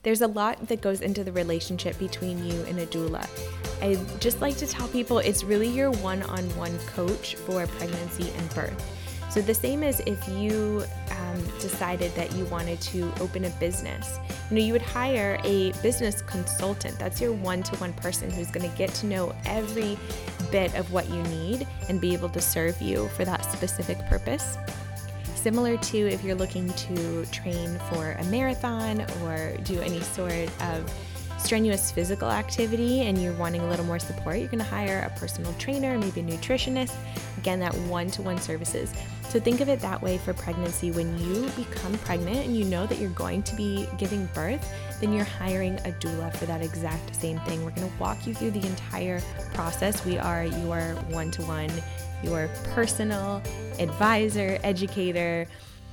There's a lot that goes into the relationship between you and a doula. I just like to tell people it's really your one-on-one coach for pregnancy and birth. So the same as if you decided that you wanted to open a business, you would hire a business consultant. That's your one-to-one person who's going to get to know every bit of what you need and be able to serve you for that specific purpose. Similar to if you're looking to train for a marathon or do any sort of strenuous physical activity and you're wanting a little more support, you're going to hire a personal trainer, maybe a nutritionist. Again, that one-to-one services. So think of it that way for pregnancy. When you become pregnant and you know that you're going to be giving birth, then you're hiring a doula for that exact same thing. We're going to walk you through the entire process. We are your one-to-one, your personal advisor, educator.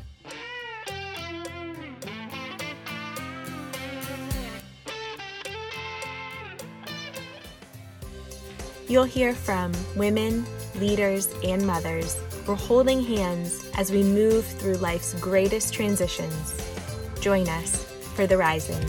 You'll hear from women, leaders, and mothers. We're holding hands as we move through life's greatest transitions. Join us for The Rising.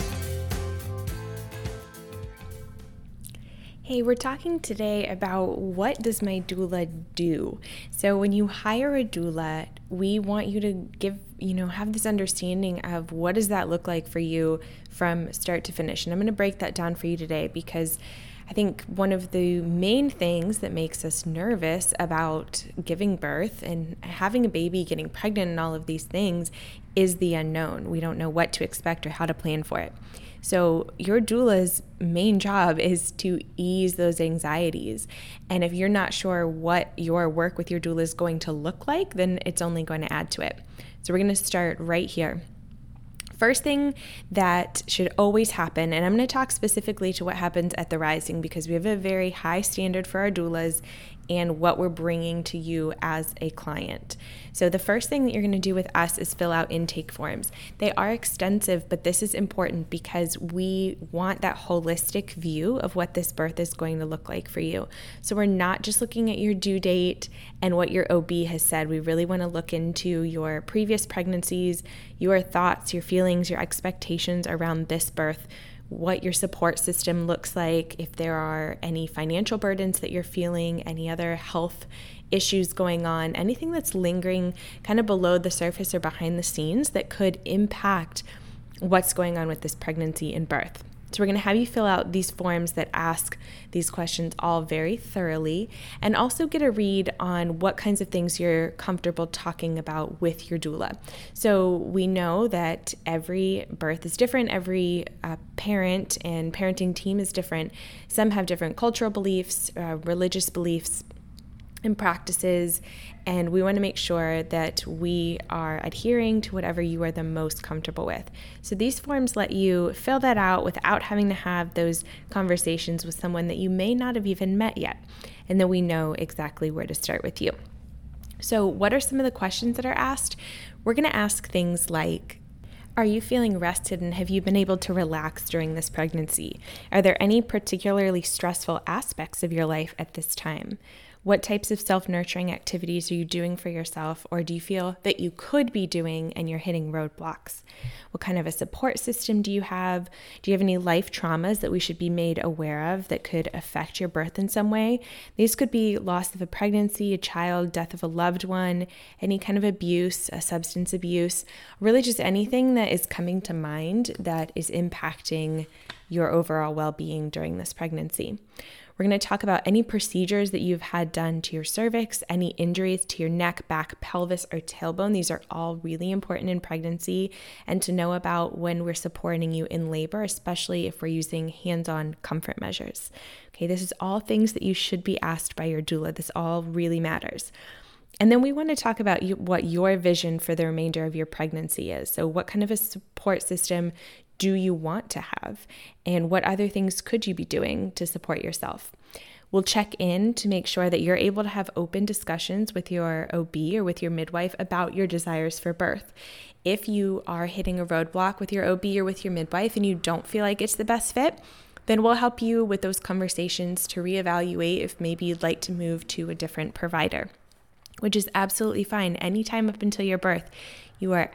Hey, we're talking today about what does my doula do? So when you hire a doula, we want you to have this understanding of what does that look like for you from start to finish. And I'm going to break that down for you today because I think one of the main things that makes us nervous about giving birth and having a baby, getting pregnant and all of these things is the unknown. We don't know what to expect or how to plan for it. So your doula's main job is to ease those anxieties. And if you're not sure what your work with your doula is going to look like, then it's only going to add to it. So we're going to start right here. First thing that should always happen, and I'm going to talk specifically to what happens at The Rising because we have a very high standard for our doulas and what we're bringing to you as a client. So the first thing that you're going to do with us is fill out intake forms. They are extensive, but this is important because we want that holistic view of what this birth is going to look like for you. So we're not just looking at your due date and what your OB has said. We really want to look into your previous pregnancies, your thoughts, your feelings, your expectations around this birth, what your support system looks like, if there are any financial burdens that you're feeling, any other health issues going on, anything that's lingering kind of below the surface or behind the scenes that could impact what's going on with this pregnancy and birth. So we're going to have you fill out these forms that ask these questions all very thoroughly and also get a read on what kinds of things you're comfortable talking about with your doula. So we know that every birth is different. Every parent and parenting team is different. Some have different cultural beliefs, religious beliefs, and practices, and we want to make sure that we are adhering to whatever you are the most comfortable with. So these forms let you fill that out without having to have those conversations with someone that you may not have even met yet, and then we know exactly where to start with you. So what are some of the questions that are asked? We're going to ask things like, are you feeling rested and have you been able to relax during this pregnancy? Are there any particularly stressful aspects of your life at this time? What types of self-nurturing activities are you doing for yourself, or do you feel that you could be doing and you're hitting roadblocks? What kind of a support system do you have? Do you have any life traumas that we should be made aware of that could affect your birth in some way? These could be loss of a pregnancy, a child, death of a loved one, any kind of abuse, a substance abuse, really just anything that is coming to mind that is impacting your overall well-being during this pregnancy. We're going to talk about any procedures that you've had done to your cervix, any injuries to your neck, back, pelvis, or tailbone. These are all really important in pregnancy and to know about when we're supporting you in labor, especially if we're using hands-on comfort measures. Okay, this is all things that you should be asked by your doula. This all really matters. And then we want to talk about what your vision for the remainder of your pregnancy is. So what kind of a support system do you want to have? And what other things could you be doing to support yourself? We'll check in to make sure that you're able to have open discussions with your OB or with your midwife about your desires for birth. If you are hitting a roadblock with your OB or with your midwife and you don't feel like it's the best fit, then we'll help you with those conversations to reevaluate if maybe you'd like to move to a different provider, which is absolutely fine. Anytime up until your birth, you are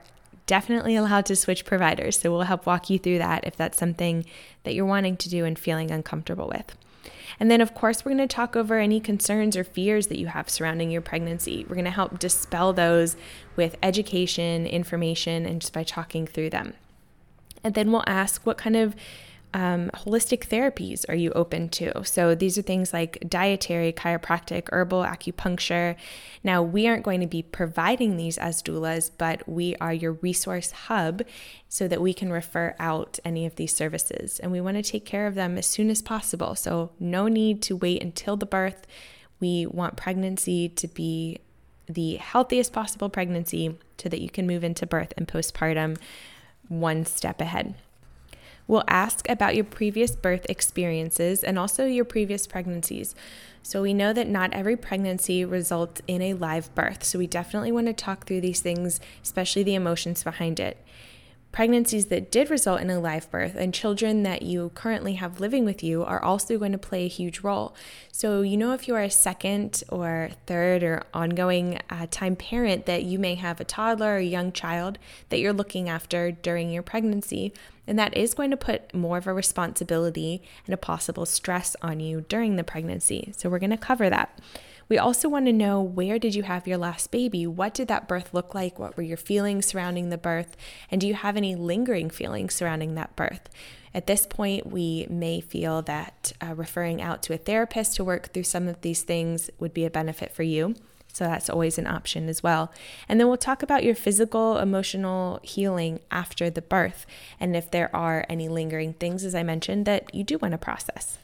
definitely allowed to switch providers. So we'll help walk you through that if that's something that you're wanting to do and feeling uncomfortable with. And then, of course, we're going to talk over any concerns or fears that you have surrounding your pregnancy. We're going to help dispel those with education, information, and just by talking through them. And then we'll ask, what kind of holistic therapies are you open to? So these are things like dietary, chiropractic, herbal, acupuncture. Now, we aren't going to be providing these as doulas, but we are your resource hub so that we can refer out any of these services. And we want to take care of them as soon as possible. So no need to wait until the birth. We want pregnancy to be the healthiest possible pregnancy so that you can move into birth and postpartum one step ahead. We'll ask about your previous birth experiences and also your previous pregnancies. So we know that not every pregnancy results in a live birth. So we definitely want to talk through these things, especially the emotions behind it. Pregnancies that did result in a live birth and children that you currently have living with you are also going to play a huge role. So, if you are a second or third or ongoing time parent, that you may have a toddler or a young child that you're looking after during your pregnancy, and that is going to put more of a responsibility and a possible stress on you during the pregnancy. So we're going to cover that. We also want to know, where did you have your last baby? What did that birth look like? What were your feelings surrounding the birth? And do you have any lingering feelings surrounding that birth? At this point, we may feel that referring out to a therapist to work through some of these things would be a benefit for you. So that's always an option as well. And then we'll talk about your physical, emotional healing after the birth, and if there are any lingering things, as I mentioned, that you do want to process.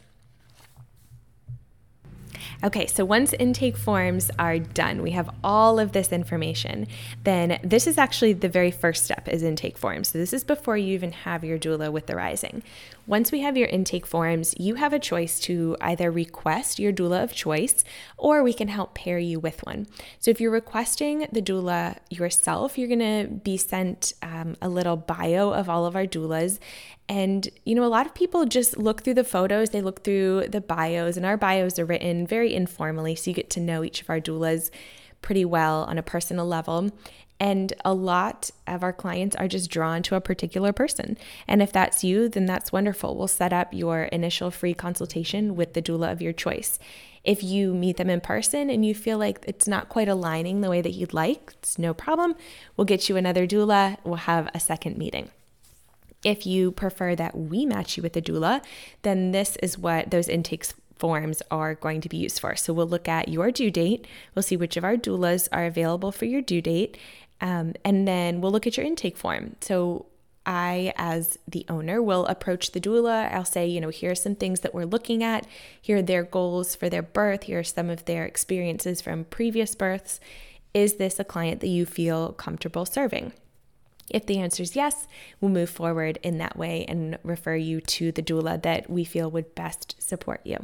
Okay, so once intake forms are done, we have all of this information, then this is actually the very first step, is intake forms. So this is before you even have your doula with the Rising. Once we have your intake forms, you have a choice to either request your doula of choice, or we can help pair you with one. So if you're requesting the doula yourself, you're going to be sent a little bio of all of our doulas. And, a lot of people just look through the photos, they look through the bios, and our bios are written very informally, so you get to know each of our doulas pretty well on a personal level. And a lot of our clients are just drawn to a particular person. And if that's you, then that's wonderful. We'll set up your initial free consultation with the doula of your choice. If you meet them in person and you feel like it's not quite aligning the way that you'd like, it's no problem. We'll get you another doula. We'll have a second meeting. If you prefer that we match you with a doula, then this is what those intake forms are going to be used for. So we'll look at your due date. We'll see which of our doulas are available for your due date. And then we'll look at your intake form. So I, as the owner, will approach the doula. I'll say, here are some things that we're looking at. Here are their goals for their birth. Here are some of their experiences from previous births. Is this a client that you feel comfortable serving? If the answer is yes, we'll move forward in that way and refer you to the doula that we feel would best support you.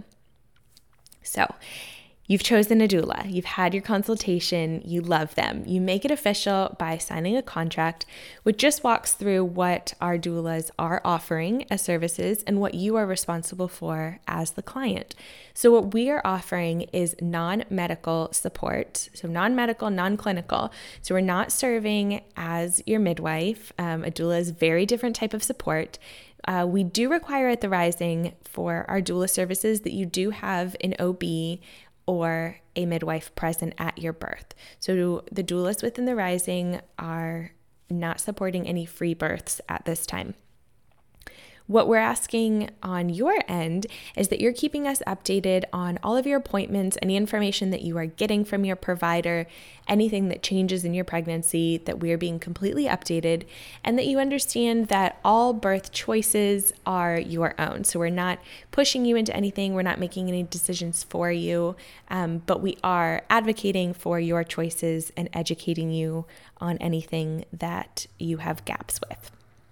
So, you've chosen a doula, you've had your consultation, you love them. You make it official by signing a contract, which just walks through what our doulas are offering as services and what you are responsible for as the client. So what we are offering is non-medical support, so non-medical, non-clinical. So we're not serving as your midwife. A doula is a very different type of support. We do require at the Rising for our doula services that you do have an OB or a midwife present at your birth. So the doulas within the Rising are not supporting any free births at this time. What we're asking on your end is that you're keeping us updated on all of your appointments, any information that you are getting from your provider, anything that changes in your pregnancy, that we are being completely updated, and that you understand that all birth choices are your own. So we're not pushing you into anything, we're not making any decisions for you, but we are advocating for your choices and educating you on anything that you have gaps with.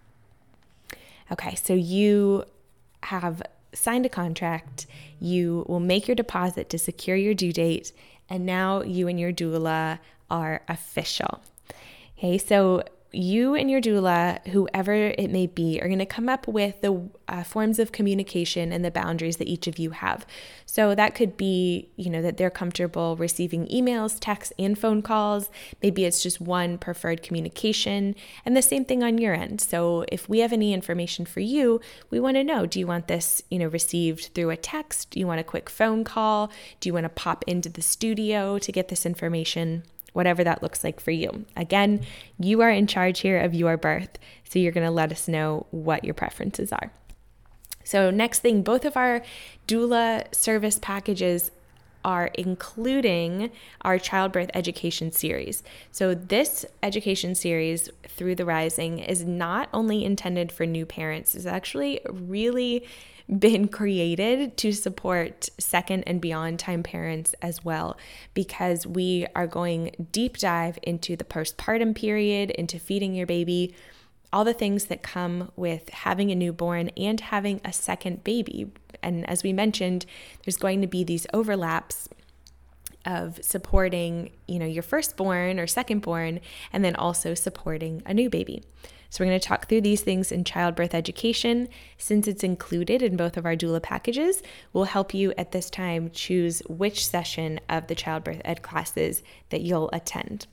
Okay, so you have signed a contract, you will make your deposit to secure your due date, and now you and your doula are official. Okay, so you and your doula, whoever it may be, are going to come up with the forms of communication and the boundaries that each of you have. So that could be, that they're comfortable receiving emails, texts, and phone calls. Maybe it's just one preferred communication, and the same thing on your end. So if we have any information for you, we want to know, do you want this, received through a text? Do you want a quick phone call? Do you want to pop into the studio to get this information? Whatever that looks like for you. Again, you are in charge here of your birth, so you're going to let us know what your preferences are. So next thing, both of our doula service packages are including our childbirth education series. So this education series, Through the Rising, is not only intended for new parents, it's actually really been created to support second and beyond time parents as well, because we are going deep dive into the postpartum period, into feeding your baby, all the things that come with having a newborn and having a second baby. And as we mentioned, there's going to be these overlaps of supporting, your firstborn or secondborn, and then also supporting a new baby. So we're going to talk through these things in childbirth education. Since it's included in both of our doula packages, we'll help you at this time choose which session of the childbirth ed classes that you'll attend.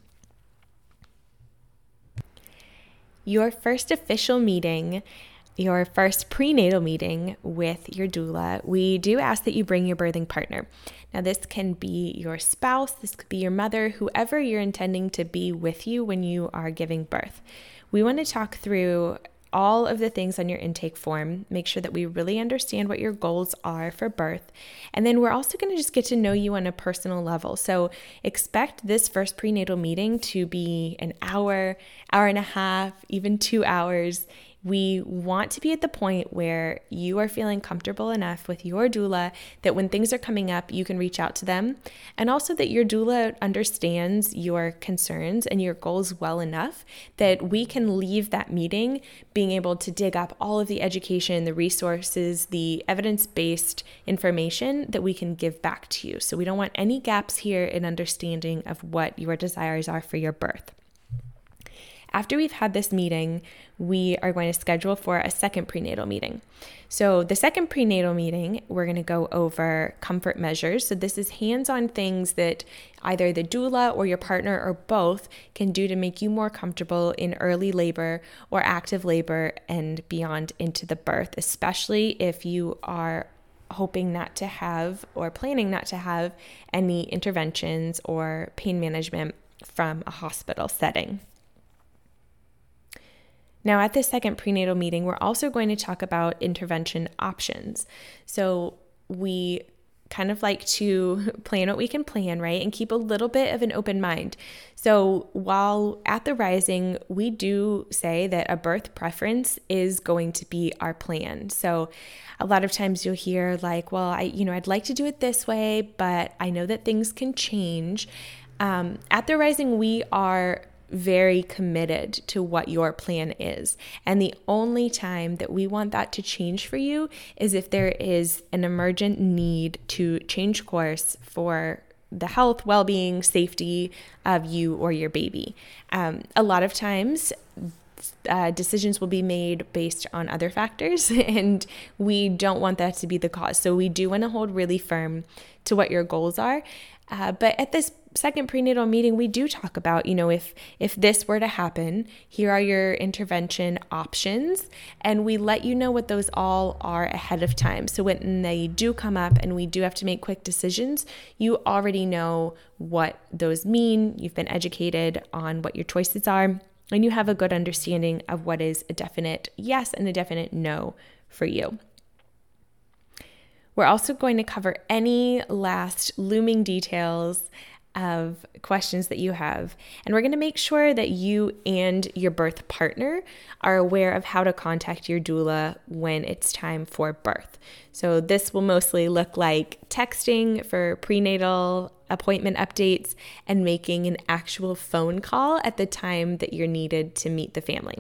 Your first official meeting, your first prenatal meeting with your doula, we do ask that you bring your birthing partner. Now, this can be your spouse, this could be your mother, whoever you're intending to be with you when you are giving birth. We want to talk through all of the things on your intake form, make sure that we really understand what your goals are for birth. And then we're also going to just get to know you on a personal level. So expect this first prenatal meeting to be an hour, hour and a half, even 2 hours. We want to be at the point where you are feeling comfortable enough with your doula that when things are coming up, you can reach out to them, and also that your doula understands your concerns and your goals well enough that we can leave that meeting being able to dig up all of the education, the resources, the evidence-based information that we can give back to you. So we don't want any gaps here in understanding of what your desires are for your birth. After we've had this meeting, we are going to schedule for a second prenatal meeting. So the second prenatal meeting, we're going to go over comfort measures. So this is hands-on things that either the doula or your partner or both can do to make you more comfortable in early labor or active labor and beyond into the birth, especially if you are hoping not to have or planning not to have any interventions or pain management from a hospital setting. Now, at this second prenatal meeting, we're also going to talk about intervention options. So we kind of like to plan what we can plan, right? And keep a little bit of an open mind. So while at the Rising, we do say that a birth preference is going to be our plan. So a lot of times you'll hear like, well, I'd like to do it this way, but I know that things can change. At the Rising, we are very committed to what your plan is. And the only time that we want that to change for you is if there is an emergent need to change course for the health, well-being, safety of you or your baby. A lot of times, decisions will be made based on other factors, and we don't want that to be the cause. So we do want to hold really firm to what your goals are. But at this second prenatal meeting, we do talk about, if this were to happen, here are your intervention options, and we let you know what those all are ahead of time. So when they do come up and we do have to make quick decisions, you already know what those mean. You've been educated on what your choices are, and you have a good understanding of what is a definite yes and a definite no for you. We're also going to cover any last looming details of questions that you have. And we're going to make sure that you and your birth partner are aware of how to contact your doula when it's time for birth. So this will mostly look like texting for prenatal appointment updates and making an actual phone call at the time that you're needed to meet the family.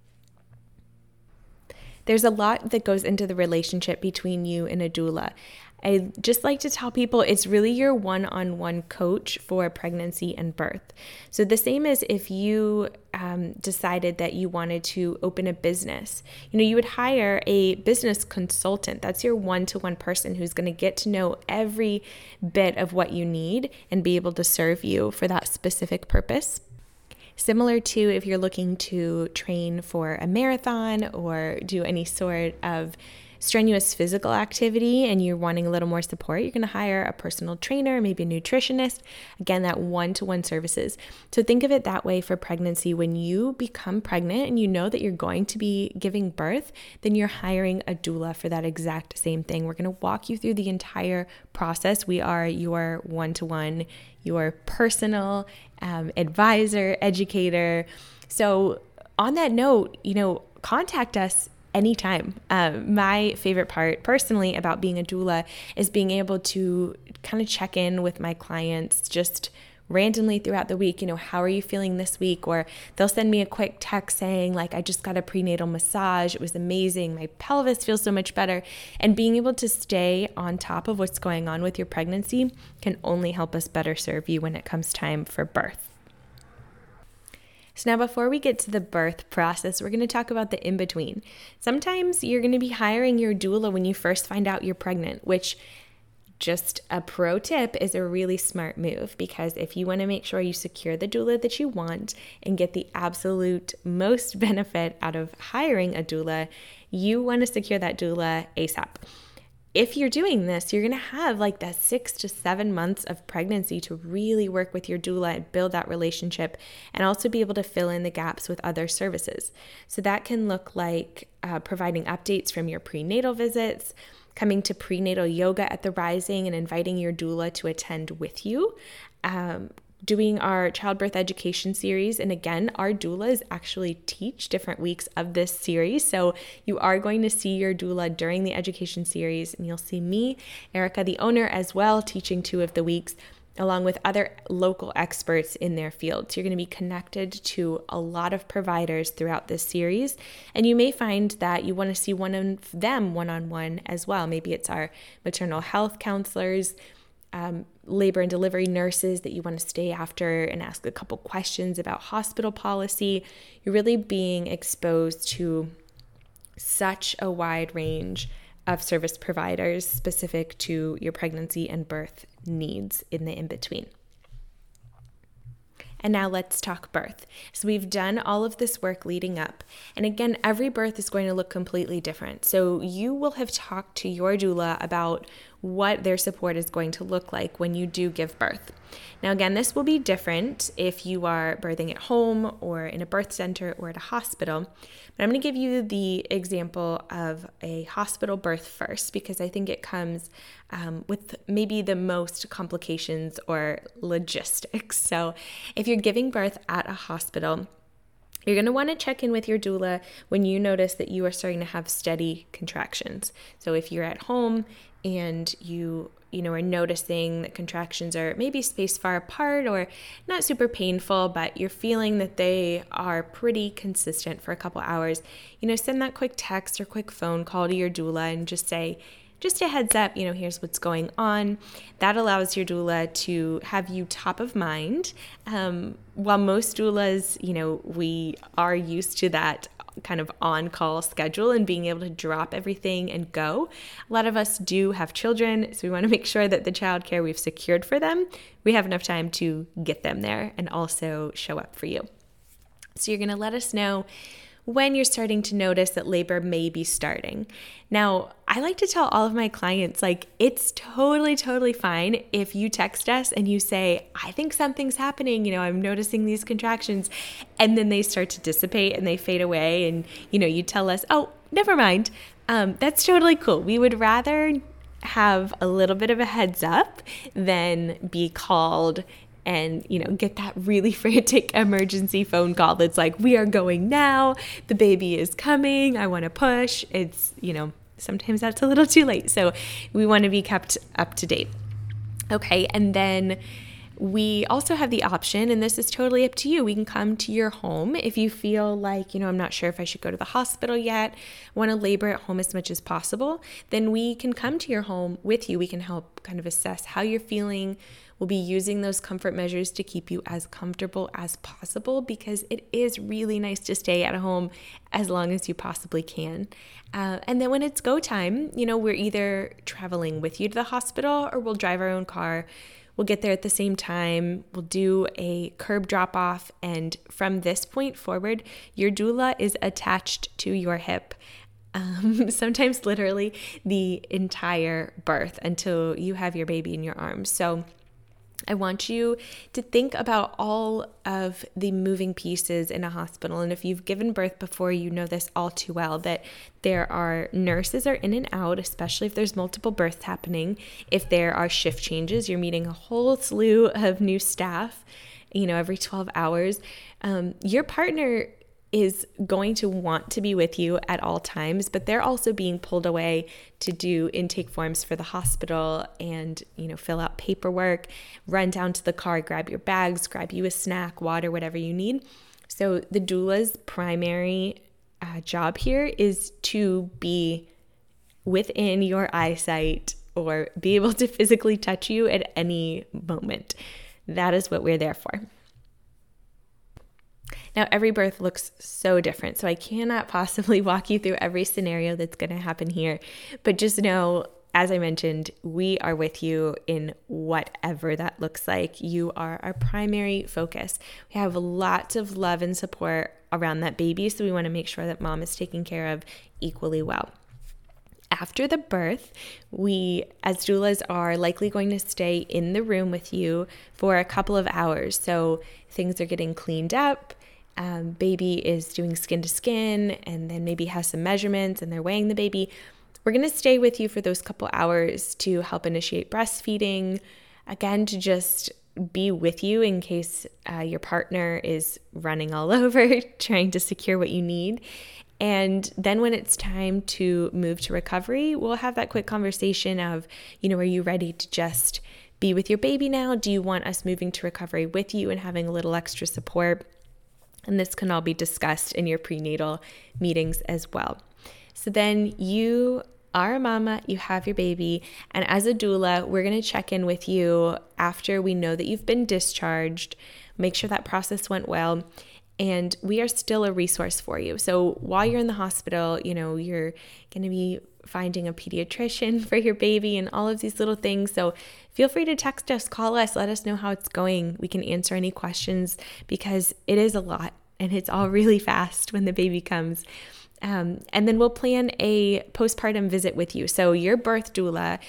There's a lot that goes into the relationship between you and a doula. I just like to tell people it's really your one-on-one coach for pregnancy and birth. So the same as if you decided that you wanted to open a business, you would hire a business consultant. That's your one-to-one person who's going to get to know every bit of what you need and be able to serve you for that specific purpose. Similar to if you're looking to train for a marathon or do any sort of strenuous physical activity and you're wanting a little more support, you're going to hire a personal trainer, maybe a nutritionist. Again, that one-to-one services. So think of it that way for pregnancy. When you become pregnant and you know that you're going to be giving birth, then you're hiring a doula for that exact same thing. We're going to walk you through the entire process. We are your one-to-one, your personal advisor, educator. So on that note, contact us anytime. My favorite part personally about being a doula is being able to kind of check in with my clients just randomly throughout the week. How are you feeling this week? Or they'll send me a quick text saying like, I just got a prenatal massage. It was amazing. My pelvis feels so much better. And being able to stay on top of what's going on with your pregnancy can only help us better serve you when it comes time for birth. So now before we get to the birth process, we're going to talk about the in-between. Sometimes you're going to be hiring your doula when you first find out you're pregnant, which, just a pro tip, is a really smart move, because if you want to make sure you secure the doula that you want and get the absolute most benefit out of hiring a doula, you want to secure that doula ASAP. If you're doing this, you're going to have like that 6 to 7 months of pregnancy to really work with your doula and build that relationship, and also be able to fill in the gaps with other services. So that can look like providing updates from your prenatal visits, coming to prenatal yoga at the Rising and inviting your doula to attend with you, doing our childbirth education series. And again, our doulas actually teach different weeks of this series. So you are going to see your doula during the education series, and you'll see me, Erica, the owner, as well, teaching 2 of the weeks, along with other local experts in their field. So you're going to be connected to a lot of providers throughout this series. And you may find that you want to see one of them one-on-one as well. Maybe it's our maternal health counselors, labor and delivery nurses that you want to stay after and ask a couple questions about hospital policy. You're really being exposed to such a wide range of service providers specific to your pregnancy and birth needs in the in-between. And now let's talk birth. So we've done all of this work leading up. And again, every birth is going to look completely different. So you will have talked to your doula about what their support is going to look like when you do give birth. Now, again, this will be different if you are birthing at home or in a birth center or at a hospital. But I'm going to give you the example of a hospital birth first, because I think it comes with maybe the most complications or logistics. So if you're giving birth at a hospital, you're going to want to check in with your doula when you notice that you are starting to have steady contractions. So if you're at home and you are noticing that contractions are maybe spaced far apart or not super painful, but you're feeling that they are pretty consistent for a couple hours, send that quick text or quick phone call to your doula and just say, just a heads up, here's what's going on. That allows your doula to have you top of mind. While most doulas, we are used to that kind of on-call schedule and being able to drop everything and go. A lot of us do have children, so we want to make sure that the childcare we've secured for them, we have enough time to get them there and also show up for you. So you're going to let us know when you're starting to notice that labor may be starting. Now, I like to tell all of my clients, it's totally fine if you text us and you say, I think something's happening, I'm noticing these contractions, and then they start to dissipate and they fade away, and, you tell us, oh, never mind. That's totally cool. We would rather have a little bit of a heads up than be called and, get that really frantic emergency phone call that's like, we are going now, the baby is coming, I want to push. It's, sometimes that's a little too late. So we want to be kept up to date. Okay, and then We also have the option, and this is totally up to you. We can come to your home if you feel like, I'm not sure if I should go to the hospital yet, want to labor at home as much as possible, then we can come to your home with you. We can help kind of assess how you're feeling. We'll be using those comfort measures to keep you as comfortable as possible, because it is really nice to stay at home as long as you possibly can. And then when it's go time, we're either traveling with you to the hospital or we'll drive our own car. We'll get there at the same time. We'll do a curb drop off. And from this point forward, your doula is attached to your hip. Sometimes literally the entire birth until you have your baby in your arms. So I want you to think about all of the moving pieces in a hospital. And if you've given birth before, you know this all too well, that there are nurses are in and out, especially if there's multiple births happening. If there are shift changes, you're meeting a whole slew of new staff, every 12 hours. Your partner is going to want to be with you at all times, but they're also being pulled away to do intake forms for the hospital and, fill out paperwork, run down to the car, grab your bags, grab you a snack, water, whatever you need. So the doula's primary job here is to be within your eyesight or be able to physically touch you at any moment. That is what we're there for. Now, every birth looks so different, so I cannot possibly walk you through every scenario that's going to happen here. But just know, as I mentioned, we are with you in whatever that looks like. You are our primary focus. We have lots of love and support around that baby, so we want to make sure that mom is taken care of equally well. After the birth, we, as doulas, are likely going to stay in the room with you for a couple of hours. So things are getting cleaned up. Baby is doing skin to skin and then maybe has some measurements and they're weighing the baby. We're going to stay with you for those couple hours to help initiate breastfeeding. Again, to just be with you in case your partner is running all over trying to secure what you need. And then when it's time to move to recovery, we'll have that quick conversation of, are you ready to just be with your baby now? Do you want us moving to recovery with you and having a little extra support? And this can all be discussed in your prenatal meetings as well. So then you are a mama, you have your baby, and as a doula, we're going to check in with you after we know that you've been discharged, make sure that process went well, and we are still a resource for you. So while you're in the hospital, you're going to be finding a pediatrician for your baby and all of these little things. So feel free to text us, call us, let us know how it's going. We can answer any questions because it is a lot and it's all really fast when the baby comes. And then we'll plan a postpartum visit with you. So your birth doula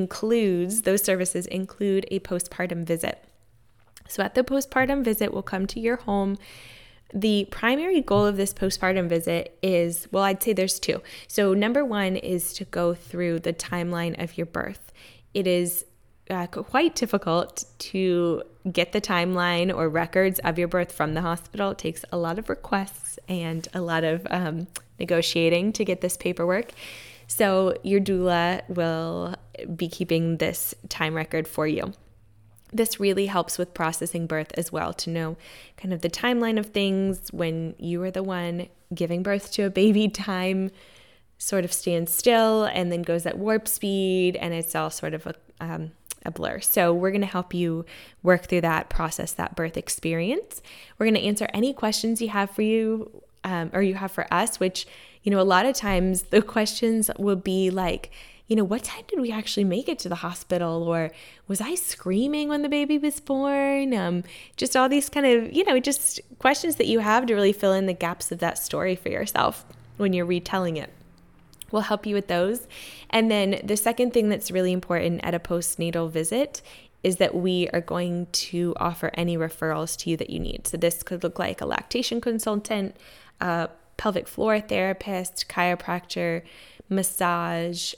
those services include a postpartum visit. So at the postpartum visit, we'll come to your home. The primary goal of this postpartum visit is, I'd say there's two. So number one is to go through the timeline of your birth. It is quite difficult to get the timeline or records of your birth from the hospital. It takes a lot of requests and a lot of negotiating to get this paperwork. So your doula will be keeping this time record for you. This really helps with processing birth as well, to know kind of the timeline of things. When you are the one giving birth to a baby, time sort of stands still and then goes at warp speed, and it's all sort of a blur. So we're going to help you work through that, process that birth experience. We're going to answer any questions you have for you or you have for us, which, a lot of times the questions will be like, what time did we actually make it to the hospital? Or was I screaming when the baby was born? Just all these kind of, just questions that you have to really fill in the gaps of that story for yourself when you're retelling it. We'll help you with those. And then the second thing that's really important at a postnatal visit is that we are going to offer any referrals to you that you need. So this could look like a lactation consultant, a pelvic floor therapist, chiropractor, massage,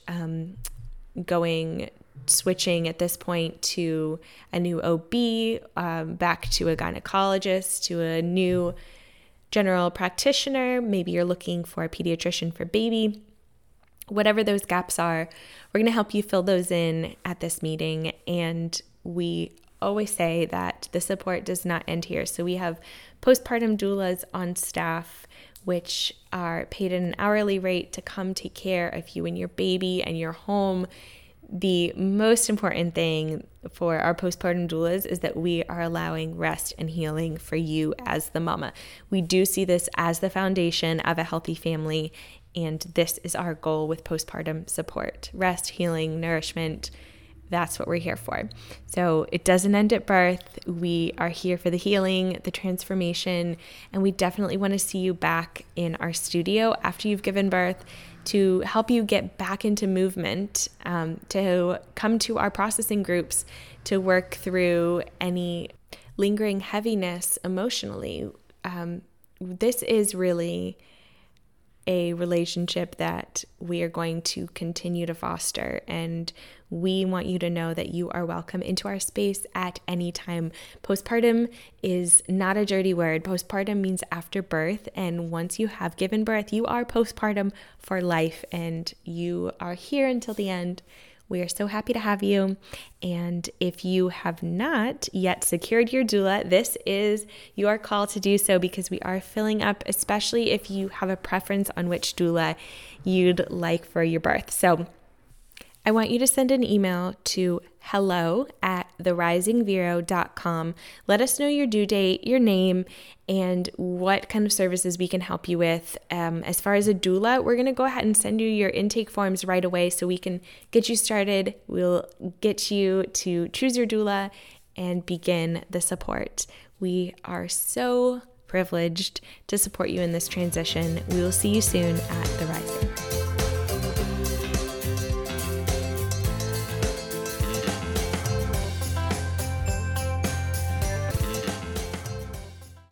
switching at this point to a new OB, back to a gynecologist, to a new general practitioner. Maybe you're looking for a pediatrician for baby. Whatever those gaps are, we're going to help you fill those in at this meeting. And we always say that the support does not end here. So we have postpartum doulas on staff, which are paid at an hourly rate to come take care of you and your baby and your home. The most important thing for our postpartum doulas is that we are allowing rest and healing for you as the mama. We do see this as the foundation of a healthy family, and this is our goal with postpartum support. Rest, healing, nourishment, that's what we're here for. So it doesn't end at birth. We are here for the healing, the transformation, and we definitely want to see you back in our studio after you've given birth to help you get back into movement, to come to our processing groups to work through any lingering heaviness emotionally. This is really a relationship that we are going to continue to foster, and we want you to know that you are welcome into our space at any time. Postpartum is not a dirty word. Postpartum means after birth, and once you have given birth, you are postpartum for life, and you are here until the end. We are so happy to have you. And if you have not yet secured your doula, this is your call to do so, because we are filling up, especially if you have a preference on which doula you'd like for your birth. So I want you to send an email to hello@therisingvero.com. Let us know your due date, your name, and what kind of services we can help you with. As far as a doula, we're going to go ahead and send you your intake forms right away so we can get you started. We'll get you to choose your doula and begin the support. We are so privileged to support you in this transition. We will see you soon at The Rising.